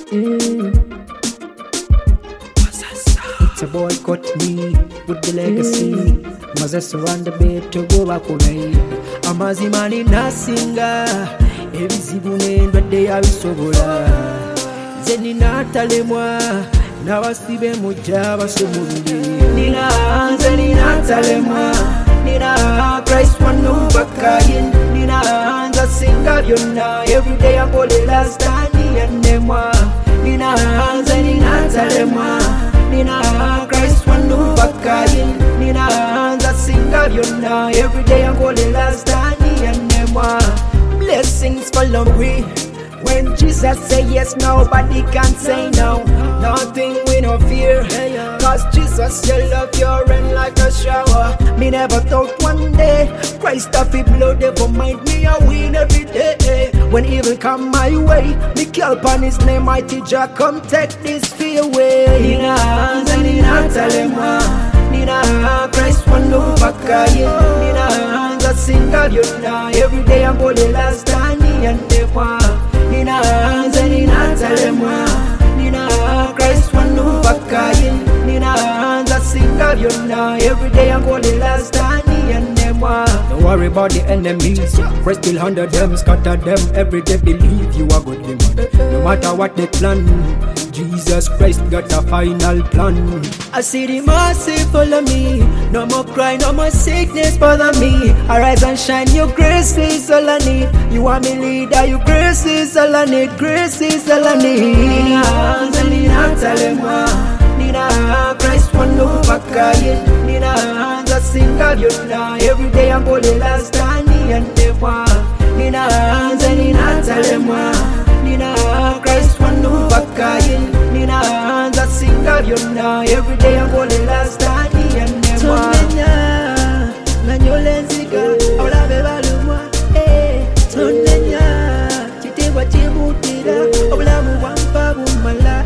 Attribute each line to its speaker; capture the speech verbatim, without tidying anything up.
Speaker 1: Mm. It's a boy got me with the legacy. Moses around the bed to go back away. Amazimani nasinga ebizibu n'endwadde yabisobola. Nze ninatalemwa n'abasibe mujja basumulule. Nina nze ninatalemwa Nina Christ wanubakayin. Nina nze singa byonna everyday akolela stani yannemwa. Nina nze ninatalemwa Nina Christ wanubakayin. Nina nze singa byonna everyday akolela stani yannemwa. Blessings follow me. When Jesus say yes, nobody can say no. Nothing we no fear, cause Jesus, your love, your rain like a shower. Me never thought one day Christ of his blood ever mind me a win every day. When evil come my way, me call upon his name, mighty Jah, come take this fear away. Nina Nze ninatalemwa Nina Christ wanubakayin. Nina Nze singa byonna everyday akolela stani yannemwa. Nina nze ninatalemwa Nina Christ wanubakayin. Nina nze singa byonna everyday akolela stani yannemwa. Don't worry about the enemies, Christ will handle them, scatter them. Every day believe you are good man. No matter what they plan, Jesus Christ got a final plan. I see the mercy follow me. No more cry, no more sickness bother me. Arise and shine, your grace is all I need. You are my leader, your grace is all I need. Grace is all I need. Nina nze ninatalemwa Nina Christ wanubakayin. Nina nze singa byonna everyday akolela stani yannemwa. Nina nze ninatalemwa Nina Christ wanubakayin. Nina nze singa byonna everyday akolela stani yannemwa. Tonenya nanyole nziga obulabe balumwa. Tonenya kitibwa kibutira obulamu bwampa bumala.